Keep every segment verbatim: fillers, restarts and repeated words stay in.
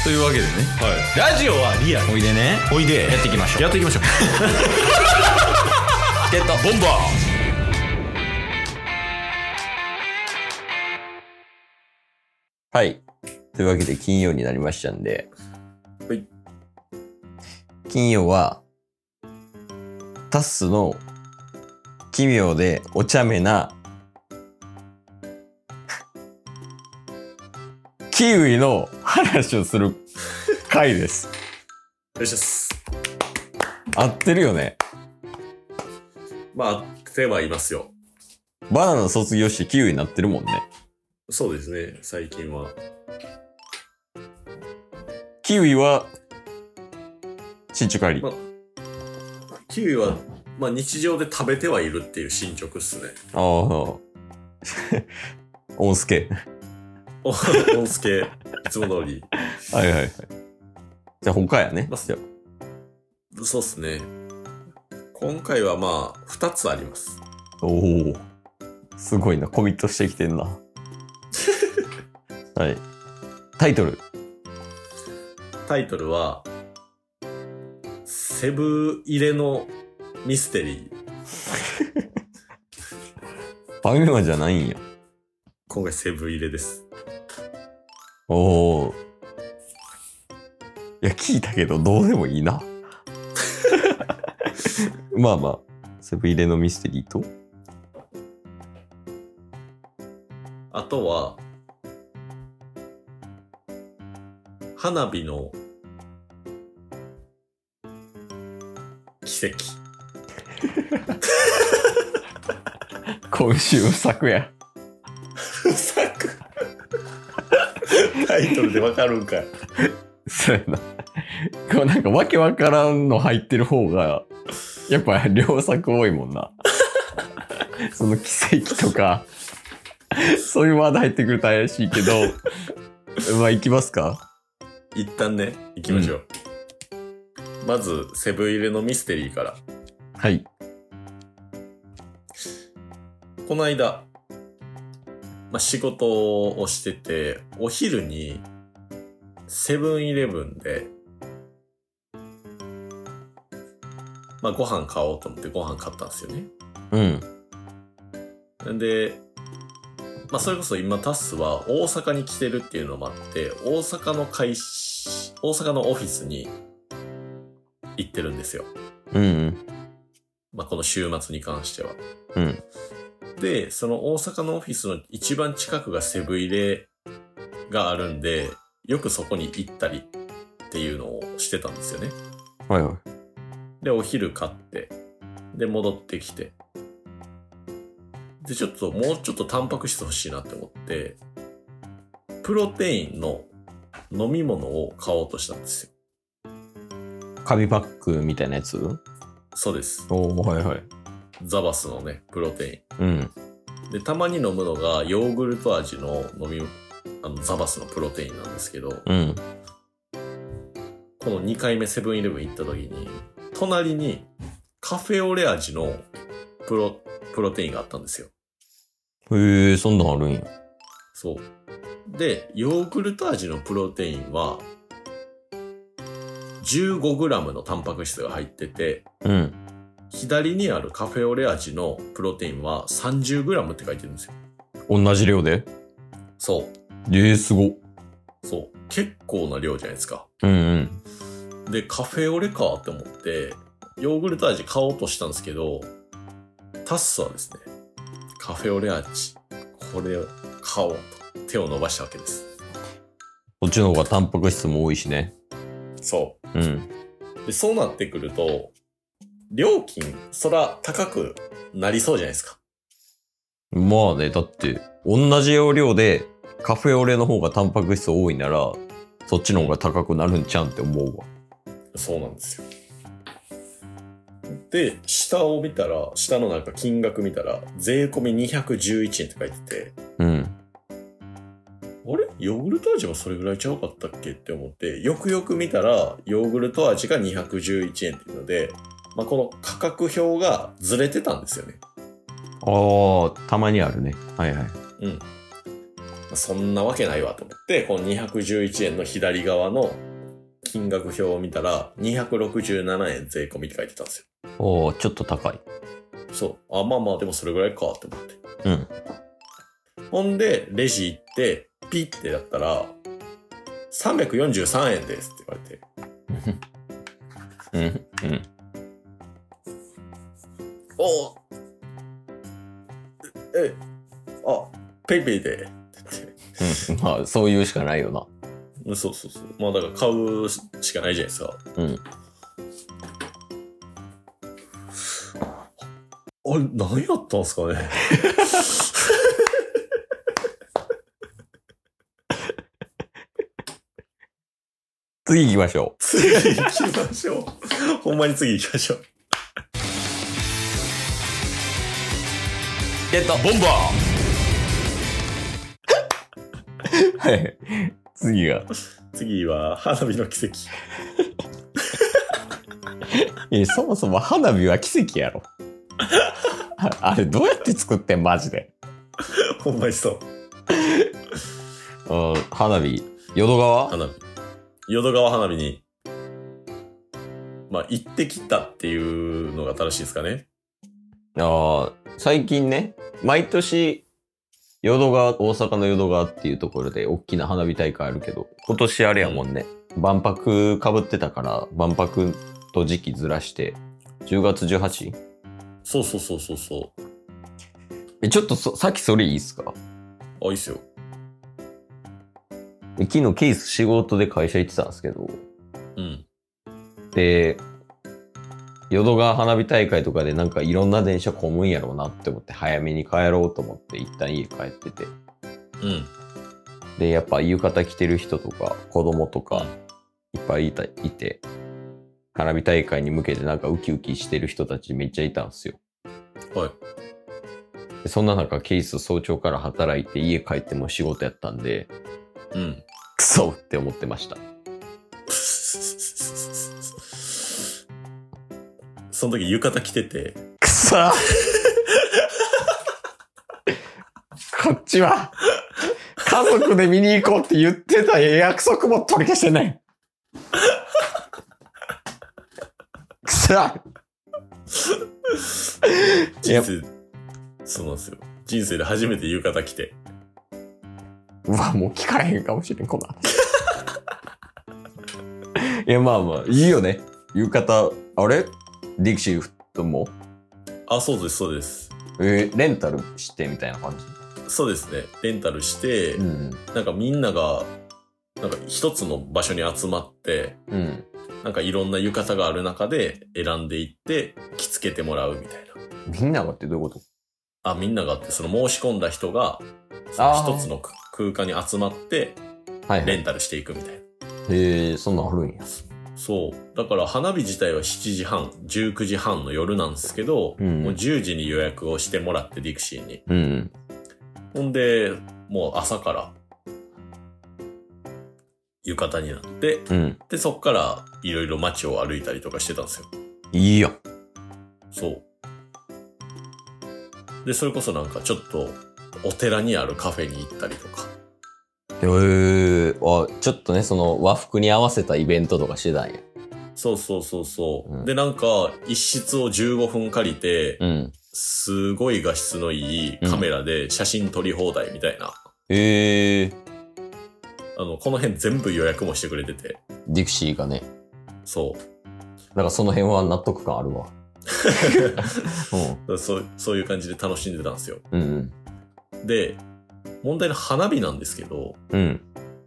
というわけでね、 はい、ラジオはリアル。 おいでね、 おいでやっていきましょう。 やっていきましょうチケットボンバー。はい、というわけで金曜になりましたんで、 はい、 金曜はタッスの奇妙でお茶目なキウイの話をする回です。 よしです。 合ってるよね。 まあ合ってはいますよ。 バナナ卒業してキウイになってるもんね。 そうですね、最近は。 キウイは進捗あり、 まあ、キウイは、まあ、日常で食べてはいるっていう進捗っすね。 ああオンスケオンスケ、いつも通り。 はいはいはい。じゃあ他やね、 まあ、そうっすね。今回はまあふたつあります。 おお、すごいな、コミットしてきてんな。はい。タイトル。 タイトルはセブ入れのミステリー。 ファミマじゃないんや。 今回セブ入れです。 おお。いや聞いたけどどうでもいいな。まあまあ、セブ入れのミステリーと、 あとは花火の奇跡。 今週作や。 作タイトルでわかるんかい。 そうやな。こうなんかわけわからんの入ってる方がやっぱ良作多いもんな。その奇跡とかそういうワード入ってくると怪しいけど、まあ行きますか。 一旦ね、行きましょう。うん、まずセブ入れのミステリーから。 はい。 この間、まあ、仕事をしてて、お昼にセブンイレブンで、まあ、ご飯買おうと思ってご飯買ったんですよね。 うん。 で、まあ、それこそ今タスは大阪に来てるっていうのもあって、大阪の会社、大阪のオフィスに行ってるんですよ。 うん、うん。 まあ、この週末に関しては。 うん。 で、その大阪のオフィスの一番近くがセブ入れがあるんで、よくそこに行ったりっていうのをしてたんですよね。 はいはい。 で、お昼買って、で、戻ってきて、で、ちょっと、もうちょっとタンパク質欲しいなって思って、プロテインの飲み物を買おうとしたんですよ。 紙パックみたいなやつ？ そうです。 おー、はいはい。 ザバスのね、プロテイン。うん。 で、たまに飲むのがヨーグルト味の飲み、あの、ザバスのプロテインなんですけど、 うん。 このにかいめセブンイレブン行った時に、隣にカフェオレ味のプロ、プロテインがあったんですよ。 へえ、そんなんあるんや。 そう。で、ヨーグルト味のプロテインは、じゅうごグラム のタンパク質が入ってて、 うん。 左にあるカフェオレ味のプロテインは さんじゅうグラム って書いてるんですよ。 同じ量で？ そう。 えー、すご。 そう。結構な量じゃないですか。 うんうん。で、カフェオレかって思って、ヨーグルト味買おうとしたんですけど、タッスはですね、カフェオレ味、これを買おうと手を伸ばしたわけです。 こっちの方がタンパク質も多いしね。 そう。 うん。 で、そうなってくると、料金、そら高くなりそうじゃないですか。 まあね、だって、同じ要領でカフェオレの方がタンパク質多いなら、そっちの方が高くなるんちゃうんって思うわ。 そうなんですよ。で、下を見たら、下のなんか金額見たら、税込みにひゃくじゅういちえんって書いてて、 うん。 あれヨーグルト味もそれぐらいちゃうかったっけって思って、よくよく見たら、ヨーグルト味がにひゃくじゅういちえんっていうので、まあ、この価格表がずれてたんですよね。 ああ、たまにあるね。はいはい。 うん。 そんなわけないわと思って、このにひゃくじゅういちえんの左側の金額表を見たら、にひゃくろくじゅうななえん税込みって書いてたんですよ。 おー、ちょっと高い。 そう。あ、まあまあ、でもそれぐらいかって思って。 うん。 ほんで、レジ行って、ピッてやったら、さんびゃくよんじゅうさんえんですって言われて。 うん。うん。 おえ、あ、ペイペイで。ってうん。まあ、そういうしかないよな。 言ってそうそうそう。まあだから買うしかないじゃないですか。 うん。 あれ、何やったんすかね。 次行きましょう。 次行きましょう。ほんまに次行きましょう。 ゲットボンバーはい。次が。 次は、花火の奇跡。 え、そもそも花火は奇跡やろ。あ, あれどうやって作ってんマジで。 ほんまにそう。 うん、花火、淀川花火。淀川花火に、まあ、行ってきたっていうのが正しいですかね。 ああ、最近ね、毎年、淀川、大阪の淀川っていうところで大きな花火大会あるけど、今年あれやもんね、うん、万博被ってたから、万博と時期ずらして、じゅうがつじゅうはち？ そうそうそうそうそう。 え、ちょっとそさっきそれいいっすか？ あ、いいっすよ。 昨日ケース仕事で会社行ってたんですけど、 うん。 で、淀川花火大会とかでなんかいろんな電車混むんやろうなって思って早めに帰ろうと思って一旦家帰ってて。 うん。 で、やっぱ浴衣着てる人とか子供とかいっぱいいた、いて、花火大会に向けてなんかウキウキしてる人たちめっちゃいたんですよ。 はい。 でそんな中ケース早朝から働いて家帰っても仕事やったんで、 うん。 クソって思ってました。 その時浴衣着てて。 くそこっちは家族で見に行こうって言ってた約束も取り消してない。くそ人生、そうなんですよ。人生で初めて浴衣着て。 うわ、もう聞かれへんかもしれん、こんなん。いや、まあまあ、いいよね。浴衣、あれディクシーフットもあ、そうです、そうです。 えー、レンタルしてみたいな感じ？ そうですね。レンタルして、うん、なんかみんなが、なんか一つの場所に集まって、うん、なんかいろんな浴衣がある中で選んでいって、着付けてもらうみたいな。みんながってどういうこと？ あ、みんながって、その申し込んだ人が、その一つの空間に集まって、レンタルしていくみたいな。はいはい、 へえ、そんなんあるんや。 そう。だから花火自体はしちじはん、じゅうくじはんの夜なんですけど、うん、もうじゅうじに予約をしてもらって、ディクシーに。うん、ほんで、もう朝から、浴衣になって、うん、で、そっからいろいろ街を歩いたりとかしてたんですよ。 いいやん。 そう。で、それこそなんかちょっと、お寺にあるカフェに行ったりとか。 へえー、あ、ちょっとね、その和服に合わせたイベントとかしてたんや。 そうそうそうそう。うん、で、なんか、一室をじゅうごふん借りて、うん、すごい画質のいいカメラで写真撮り放題みたいな。 へ、うん、えー。 あの、この辺全部予約もしてくれてて。 ディクシーがね。 そう。 だからその辺は納得感あるわ。 うん、そうそういう感じで楽しんでたんですよ。 うんうん、で、問題の花火なんですけど、うん、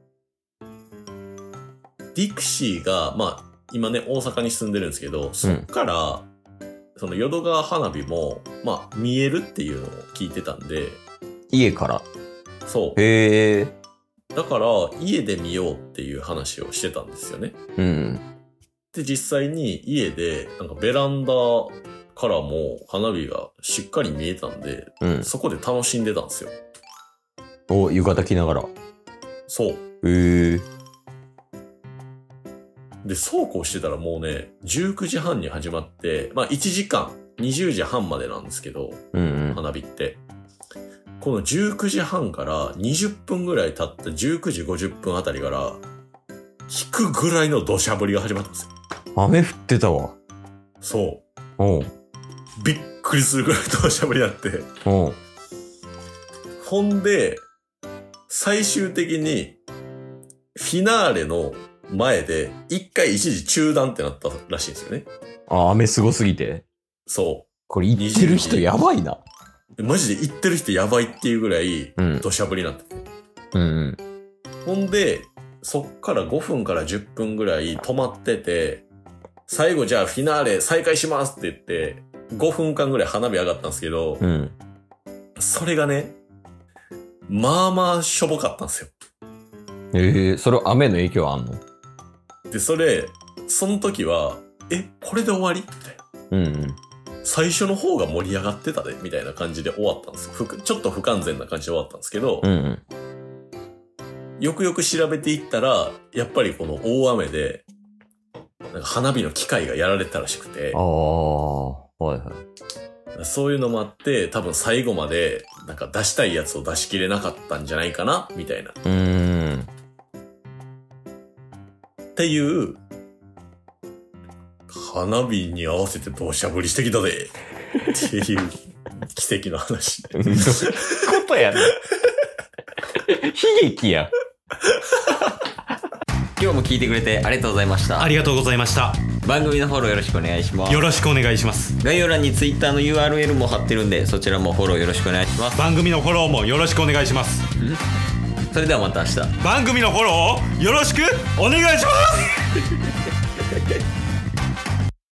ディクシーが、まあ、今ね、大阪に住んでるんですけど、そっから、うん、その淀川花火も、まあ、見えるっていうのを聞いてたんで。 家から？ そう。 へえ。 だから、家で見ようっていう話をしてたんですよね。 うん。 で、実際に家で、なんかベランダからも花火がしっかり見えたんで、うん、そこで楽しんでたんですよ。 お、浴衣着ながら。 そう。 へえ。 で、そうこうしてたらもうね、じゅうくじはんに始まって、まあいちじかん、にじゅうじはんまでなんですけど、うんうん、花火って。 このじゅうくじはんからにじゅっぷんぐらい経ったじゅうくじごじゅっぷんあたりから引くぐらいの土砂降りが始まったんですよ。 雨降ってたわ。 そおう。 う。びっくりするぐらい土砂降りになって。 おう。 ほんで、最終的にフィナーレの前で一回一時中断ってなったらしいんですよね。 あ、雨すごすぎて。 そこれ行ってる人やばいな。 う。マジで行ってる人やばいっていうぐらいうん。 土砂降りになってて。 うんうん。 ほんで、そっからごふんからじゅっぷんぐらい止まってて、最後じゃあフィナーレ再開しますって言って、ごふんかんぐらい花火上がったんですけど、 うん。 それがね、まあまあしょぼかったんですよ。 ええー、それ雨の影響あんの？ で、それ、その時は、え、これで終わりみたいな。 うんうん。 最初の方が盛り上がってたで、みたいな感じで終わったんですよ。ふくちょっと不完全な感じで終わったんですけど、 うんうん。 よくよく調べていったら、やっぱりこの大雨で、なんか花火の機械がやられたらしくてあ、あ、はいはい。 そういうのもあって、多分最後まで、なんか出したいやつを出し切れなかったんじゃないかな、みたいな。 うーん。 っていう、花火に合わせて土砂降りしてきたで、っていう奇跡の話。 どういうことやねん。悲劇や。今日も聞いてくれてありがとうございました。 ありがとうございました。 番組のフォローよろしくお願いします。 よろしくお願いします。 概要欄に Twitter の ユーアールエル も貼ってるんで、そちらもフォローよろしくお願いします。 番組のフォローもよろしくお願いします。 それではまた明日。 番組のフォローをよろしくお願いします